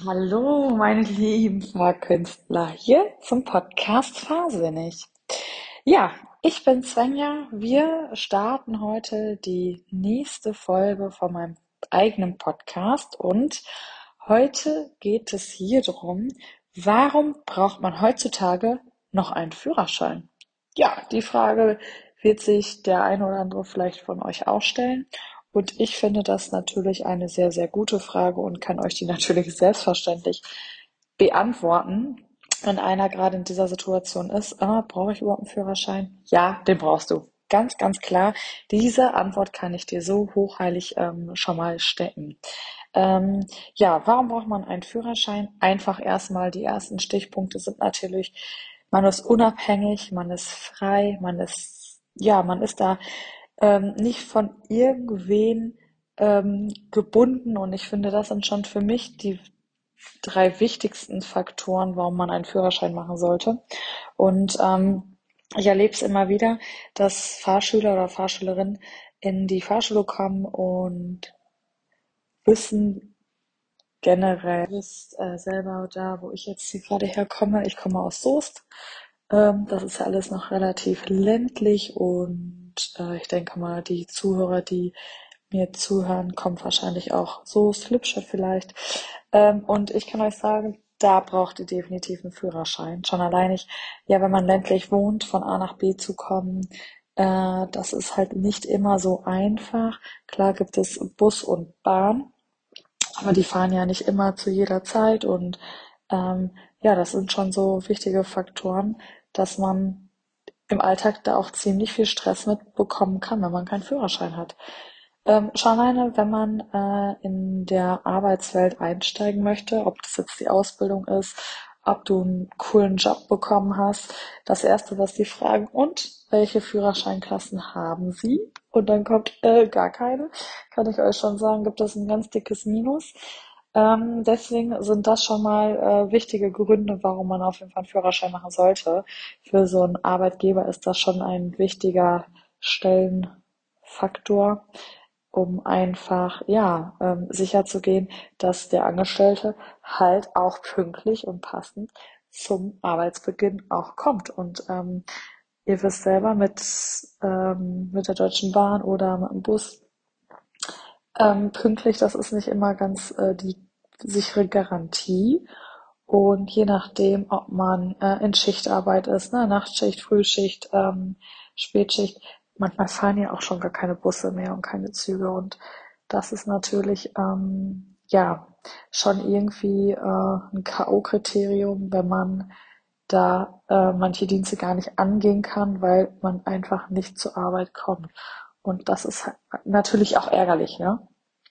Hallo, meine lieben Fahrkünstler, hier zum Podcast Fahrsinnig. Ja, ich bin Svenja. Wir starten heute die nächste Folge von meinem eigenen Podcast und heute geht es hier drum, warum braucht man heutzutage noch einen Führerschein? Ja, die Frage wird sich der eine oder andere vielleicht von euch auch stellen. Und ich finde das natürlich eine sehr, sehr gute Frage und kann euch die natürlich selbstverständlich beantworten. Wenn einer gerade in dieser Situation ist, brauche ich überhaupt einen Führerschein? Ja, den brauchst du. Ganz, ganz klar. Diese Antwort kann ich dir so hochheilig schon mal stecken. Ähm, ja, warum braucht man einen Führerschein? Einfach erstmal die ersten Stichpunkte sind natürlich, man ist unabhängig, man ist frei, man ist da nicht von irgendwen gebunden und ich finde, das sind schon für mich die drei wichtigsten Faktoren, warum man einen Führerschein machen sollte. Und ich erlebe es immer wieder, dass Fahrschüler oder Fahrschülerinnen in die Fahrschule kommen und wissen generell, ist selber da, wo ich jetzt hier gerade herkomme. Ich komme aus Soest. Das ist ja alles noch relativ ländlich und ich denke mal, die Zuhörer, die mir zuhören, kommen wahrscheinlich auch Soest, Lippstadt vielleicht. Und ich kann euch sagen, da braucht ihr definitiv einen Führerschein. Schon alleinig, ja, wenn man ländlich wohnt, von A nach B zu kommen, das ist halt nicht immer so einfach. Klar gibt es Bus und Bahn, aber die fahren ja nicht immer zu jeder Zeit und ja, das sind schon so wichtige Faktoren, dass man im Alltag da auch ziemlich viel Stress mitbekommen kann, wenn man keinen Führerschein hat. Schon alleine, wenn man in der Arbeitswelt einsteigen möchte, ob das jetzt die Ausbildung ist, ob du einen coolen Job bekommen hast, das Erste, was die fragen, und welche Führerscheinklassen haben Sie? Und dann kommt gar keine, kann ich euch schon sagen, gibt es ein ganz dickes Minus. Deswegen sind das schon mal wichtige Gründe, warum man auf jeden Fall einen Führerschein machen sollte. Für so einen Arbeitgeber ist das schon ein wichtiger Stellenfaktor, um einfach, ja, sicherzugehen, dass der Angestellte halt auch pünktlich und passend zum Arbeitsbeginn auch kommt. Und ihr wisst selber, mit der Deutschen Bahn oder mit dem Bus, pünktlich, das ist nicht immer ganz die sichere Garantie. Und je nachdem, ob man in Schichtarbeit ist, ne, Nachtschicht, Frühschicht, Spätschicht, manchmal fahren ja auch schon gar keine Busse mehr und keine Züge. Und das ist natürlich ja schon irgendwie ein K.O.-Kriterium, wenn man da manche Dienste gar nicht angehen kann, weil man einfach nicht zur Arbeit kommt. Und das ist natürlich auch ärgerlich, ne?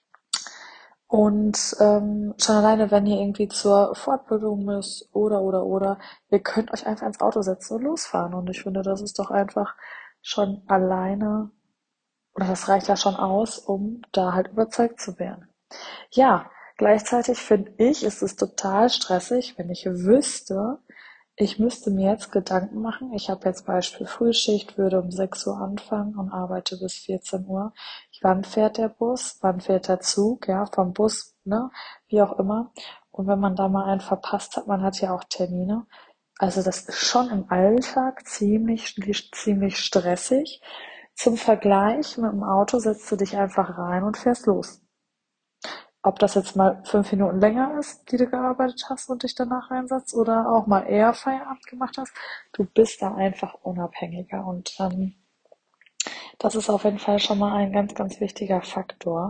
Und schon alleine, wenn ihr irgendwie zur Fortbildung müsst oder, ihr könnt euch einfach ins Auto setzen und losfahren. Und ich finde, das ist doch einfach schon alleine, oder das reicht ja schon aus, um da halt überzeugt zu werden. Ja, gleichzeitig finde ich, ist es total stressig, wenn ich wüsste, ich müsste mir jetzt Gedanken machen. Ich habe jetzt Beispiel Frühschicht, würde um 6 Uhr anfangen und arbeite bis 14 Uhr. Wann fährt der Bus? Wann fährt der Zug? Ja, vom Bus, ne? Wie auch immer. Und wenn man da mal einen verpasst hat, man hat ja auch Termine. Also das ist schon im Alltag ziemlich stressig. Zum Vergleich, mit dem Auto setzt du dich einfach rein und fährst los. Ob das jetzt mal 5 Minuten länger ist, die du gearbeitet hast und dich danach reinsetzt, oder auch mal eher Feierabend gemacht hast, du bist da einfach unabhängiger. Und das ist auf jeden Fall schon mal ein ganz, ganz wichtiger Faktor,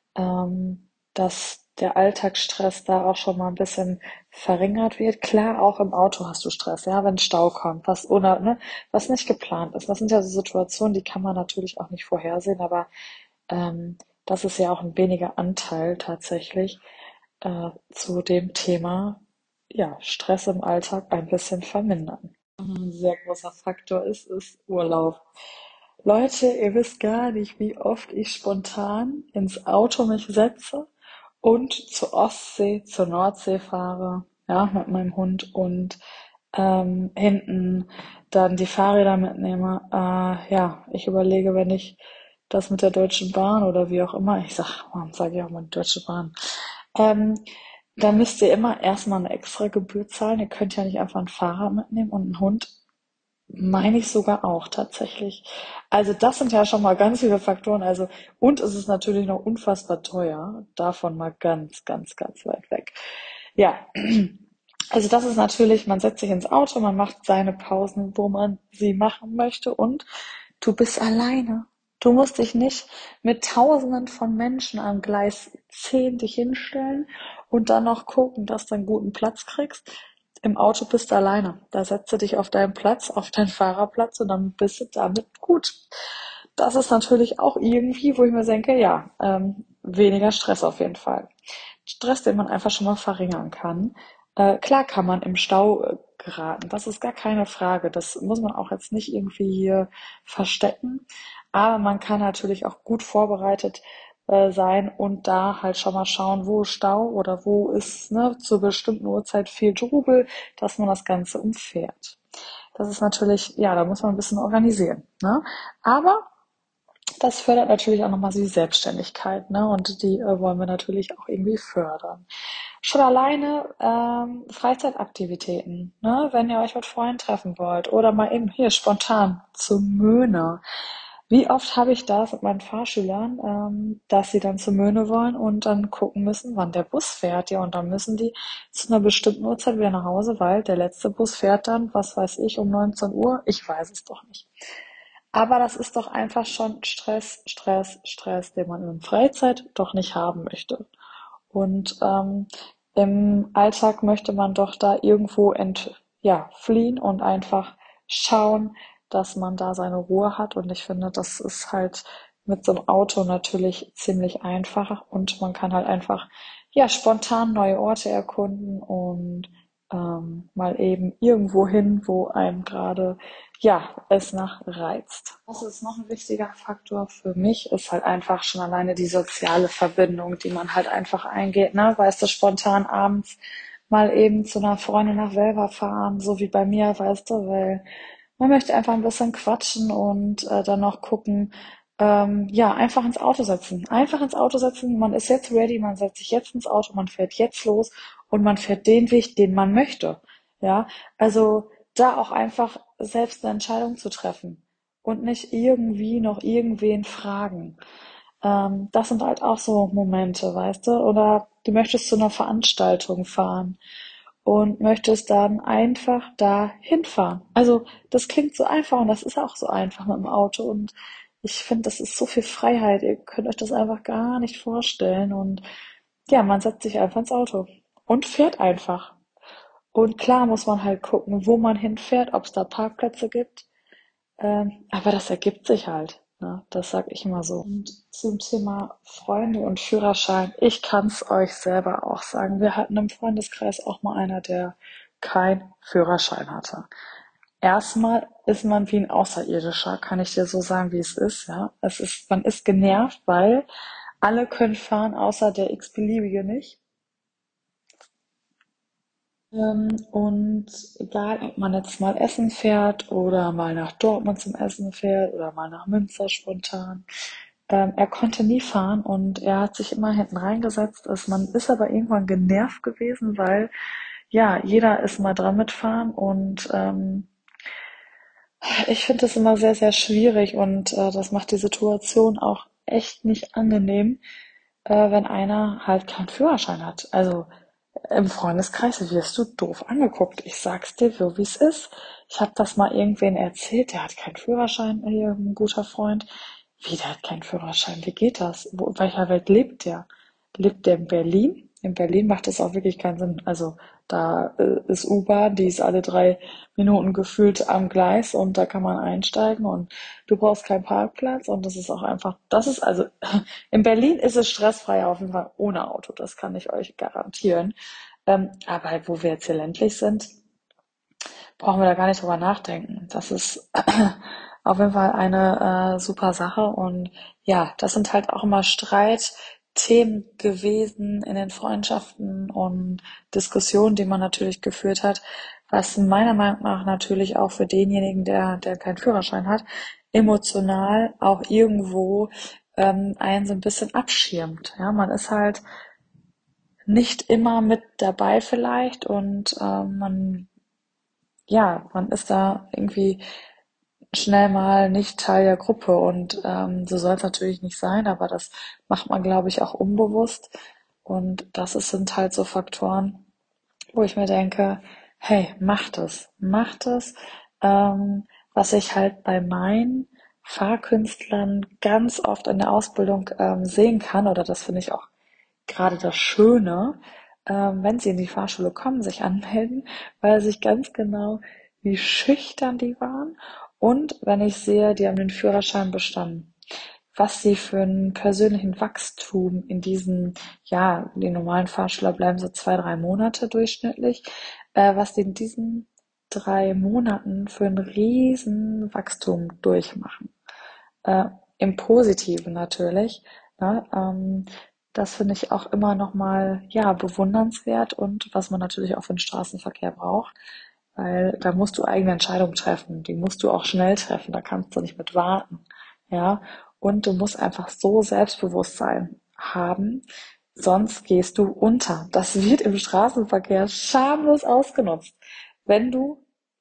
dass der Alltagsstress da auch schon mal ein bisschen verringert wird. Klar, auch im Auto hast du Stress, ja, wenn Stau kommt, was nicht geplant ist. Das sind ja so Situationen, die kann man natürlich auch nicht vorhersehen, aber das ist ja auch ein weniger Anteil tatsächlich zu dem Thema, ja, Stress im Alltag ein bisschen vermindern. Ein sehr großer Faktor ist Urlaub. Leute, ihr wisst gar nicht, wie oft ich spontan ins Auto mich setze und zur Ostsee, zur Nordsee fahre, ja, mit meinem Hund und hinten dann die Fahrräder mitnehme. Ja, ich überlege, wenn ich das mit der Deutschen Bahn oder wie auch immer, warum sage ich auch mal die Deutsche Bahn? Ähm, Da müsst ihr immer erstmal eine extra Gebühr zahlen. Ihr könnt ja nicht einfach einen Fahrer mitnehmen und einen Hund. Meine ich sogar auch tatsächlich. Also das sind ja schon mal ganz viele Faktoren. Also, und es ist natürlich noch unfassbar teuer. Davon mal ganz, ganz, ganz weit weg. Ja, also das ist natürlich, man setzt sich ins Auto, man macht seine Pausen, wo man sie machen möchte und du bist alleine. Du musst dich nicht mit Tausenden von Menschen am Gleis 10 dich hinstellen und dann noch gucken, dass du einen guten Platz kriegst. Im Auto bist du alleine. Da setzt du dich auf deinen Platz, auf deinen Fahrerplatz und dann bist du damit gut. Das ist natürlich auch irgendwie, wo ich mir denke, ja, weniger Stress auf jeden Fall. Stress, den man einfach schon mal verringern kann. Klar kann man im Stau geraten, das ist gar keine Frage. Das muss man auch jetzt nicht irgendwie hier verstecken. Aber man kann natürlich auch gut vorbereitet sein und da halt schon mal schauen, wo ist Stau oder wo ist zur bestimmten Uhrzeit viel Trubel, dass man das Ganze umfährt. Das ist natürlich, ja, da muss man ein bisschen organisieren. Ne? Aber das fördert natürlich auch nochmal so die Selbstständigkeit, ne? Und die wollen wir natürlich auch irgendwie fördern. Schon alleine Freizeitaktivitäten, ne? Wenn ihr euch mit Freunden treffen wollt oder mal eben hier spontan zum Möhne. Wie oft habe ich das mit meinen Fahrschülern, dass sie dann zur Möhne wollen und dann gucken müssen, wann der Bus fährt, ja, und dann müssen die zu einer bestimmten Uhrzeit wieder nach Hause, weil der letzte Bus fährt dann, was weiß ich, um 19 Uhr. Ich weiß es doch nicht. Aber das ist doch einfach schon Stress, Stress, Stress, den man in der Freizeit doch nicht haben möchte. Und im Alltag möchte man doch da irgendwo ja, fliehen und einfach schauen, dass man da seine Ruhe hat. Und ich finde, das ist halt mit so einem Auto natürlich ziemlich einfach und man kann halt einfach ja spontan neue Orte erkunden und mal eben irgendwo hin, wo einem gerade ja es nach reizt. Was ist noch ein wichtiger Faktor für mich, ist halt einfach schon alleine die soziale Verbindung, die man halt einfach eingeht, ne? Weißt du, spontan abends mal eben zu einer Freundin nach Welver fahren, so wie bei mir, weißt du, weil man möchte einfach ein bisschen quatschen und dann noch gucken, ja, einfach ins Auto setzen. Einfach ins Auto setzen, man ist jetzt ready, man setzt sich jetzt ins Auto, man fährt jetzt los und man fährt den Weg, den man möchte. Ja, also da auch einfach selbst eine Entscheidung zu treffen und nicht irgendwie noch irgendwen fragen. Das sind halt auch so Momente, weißt du? Oder du möchtest zu einer Veranstaltung fahren und möchtest dann einfach da hinfahren. Also das klingt so einfach und das ist auch so einfach mit dem Auto und ich finde, das ist so viel Freiheit. Ihr könnt euch das einfach gar nicht vorstellen und ja, man setzt sich einfach ins Auto und fährt einfach. Und klar muss man halt gucken, wo man hinfährt, ob es da Parkplätze gibt. Aber das ergibt sich halt. Ne? Das sag ich immer so. Und zum Thema Freunde und Führerschein, ich kann es euch selber auch sagen. Wir hatten im Freundeskreis auch mal einer, der keinen Führerschein hatte. Erstmal ist man wie ein Außerirdischer, kann ich dir so sagen, wie es ist. Ja, man ist genervt, weil alle können fahren, außer der x-beliebige nicht. Und egal, ob man jetzt mal essen fährt oder mal nach Dortmund zum Essen fährt oder mal nach Münster spontan, er konnte nie fahren und er hat sich immer hinten reingesetzt. Man ist aber irgendwann genervt gewesen, weil ja, jeder ist mal dran mitfahren und ich finde das immer sehr, sehr schwierig und das macht die Situation auch echt nicht angenehm, wenn einer halt keinen Führerschein hat. Also im Freundeskreis wirst du doof angeguckt. Ich sag's dir, so wie es ist. Ich habe das mal irgendwen erzählt, der hat keinen Führerschein, hier ein guter Freund. Wie, der hat keinen Führerschein? Wie geht das? In welcher Welt lebt der? Lebt der in Berlin? In Berlin macht das auch wirklich keinen Sinn. Also da ist U-Bahn, die ist alle 3 Minuten gefühlt am Gleis und da kann man einsteigen und du brauchst keinen Parkplatz und das ist auch einfach, das ist also, in Berlin ist es stressfrei auf jeden Fall ohne Auto, das kann ich euch garantieren. Aber halt, wo wir jetzt hier ländlich sind, brauchen wir da gar nicht drüber nachdenken. Das ist auf jeden Fall eine super Sache. Und ja, das sind halt auch immer Streitthemen gewesen in den Freundschaften und Diskussionen, die man natürlich geführt hat, was meiner Meinung nach natürlich auch für denjenigen, der keinen Führerschein hat, emotional auch irgendwo einen so ein bisschen abschirmt. Ja, man ist halt nicht immer mit dabei vielleicht und man ist da irgendwie schnell mal nicht Teil der Gruppe und so soll es natürlich nicht sein, aber das macht man, glaube ich, auch unbewusst und sind halt so Faktoren, wo ich mir denke, hey, macht es. Was ich halt bei meinen Fahrkünstlern ganz oft in der Ausbildung sehen kann, oder das finde ich auch gerade das Schöne, wenn sie in die Fahrschule kommen, sich anmelden, weiß ich ganz genau, wie schüchtern die waren. Und wenn ich sehe, die haben den Führerschein bestanden, was sie für einen persönlichen Wachstum in diesen, ja, die normalen Fahrschüler bleiben so 2, 3 Monate durchschnittlich, was die in diesen 3 Monaten für ein riesen Wachstum durchmachen. Äh, Im Positiven natürlich. Ne? Das finde ich auch immer noch mal, ja, bewundernswert und was man natürlich auch für den Straßenverkehr braucht, weil da musst du eigene Entscheidungen treffen. Die musst du auch schnell treffen. Da kannst du nicht mit warten. Ja, und du musst einfach so Selbstbewusstsein haben, sonst gehst du unter. Das wird im Straßenverkehr schamlos ausgenutzt. Wenn du,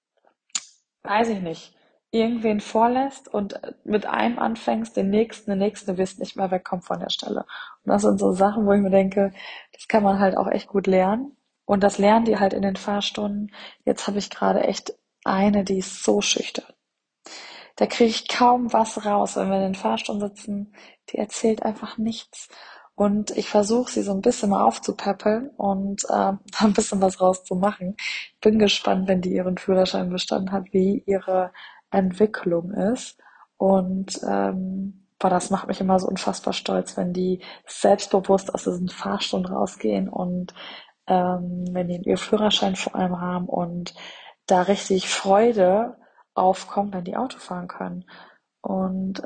weiß ich nicht, irgendwen vorlässt und mit einem anfängst, den nächsten, du wirst nicht mehr wegkommen von der Stelle. Und das sind so Sachen, wo ich mir denke, das kann man halt auch echt gut lernen. Und das lernen die halt in den Fahrstunden. Jetzt habe ich gerade echt eine, die ist so schüchtern. Da kriege ich kaum was raus, wenn wir in den Fahrstunden sitzen. Die erzählt einfach nichts. Und ich versuche sie so ein bisschen mal aufzupäppeln und da ein bisschen was rauszumachen. Ich bin gespannt, wenn die ihren Führerschein bestanden hat, wie ihre Entwicklung ist. Und boah, das macht mich immer so unfassbar stolz, wenn die selbstbewusst aus diesen Fahrstunden rausgehen und wenn die ihren Führerschein vor allem haben und da richtig Freude aufkommt, wenn die Auto fahren können. Und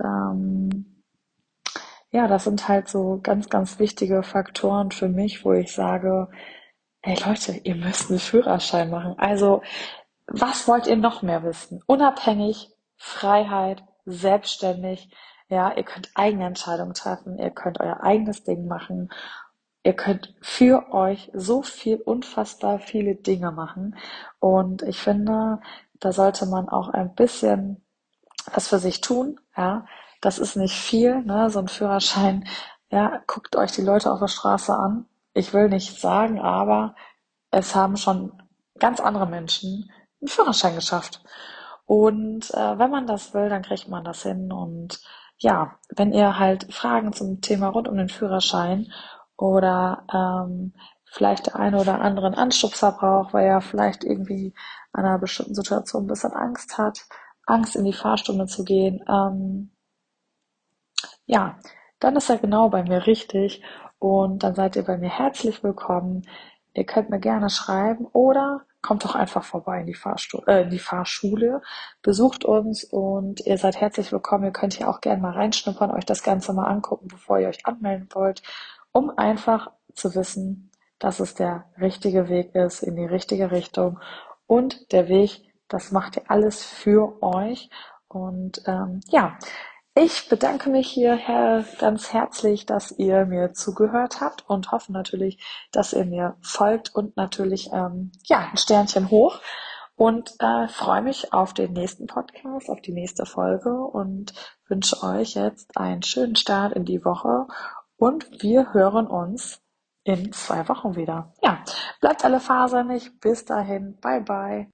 ja, das sind halt so ganz, ganz wichtige Faktoren für mich, wo ich sage, ey Leute, ihr müsst einen Führerschein machen. Also, was wollt ihr noch mehr wissen? Unabhängig, Freiheit, selbstständig. Ja, ihr könnt eigene Entscheidungen treffen, ihr könnt euer eigenes Ding machen. Ihr könnt für euch so viel, unfassbar viele Dinge machen. Und ich finde, da sollte man auch ein bisschen was für sich tun, ja. Das ist nicht viel, ne, so ein Führerschein, ja, guckt euch die Leute auf der Straße an. Ich will nicht sagen, aber es haben schon ganz andere Menschen einen Führerschein geschafft. Und wenn man das will, dann kriegt man das hin. Und ja, wenn ihr halt Fragen zum Thema rund um den Führerschein oder vielleicht der eine oder andere einen Anstupser braucht, weil er vielleicht irgendwie an einer bestimmten Situation ein bisschen Angst hat, Angst in die Fahrstunde zu gehen, ja, dann ist er genau bei mir richtig und dann seid ihr bei mir herzlich willkommen. Ihr könnt mir gerne schreiben oder kommt doch einfach vorbei in in die Fahrschule, besucht uns und ihr seid herzlich willkommen. Ihr könnt hier auch gerne mal reinschnuppern, euch das Ganze mal angucken, bevor ihr euch anmelden wollt, um einfach zu wissen, dass es der richtige Weg ist, in die richtige Richtung und der Weg, das macht ihr alles für euch und ja, ich bedanke mich hier ganz herzlich, dass ihr mir zugehört habt und hoffe natürlich, dass ihr mir folgt und natürlich ja ein Sternchen hoch und freue mich auf den nächsten Podcast, auf die nächste Folge und wünsche euch jetzt einen schönen Start in die Woche und wir hören uns in 2 Wochen wieder. Ja, bleibt alle fasernig. Bis dahin. Bye bye.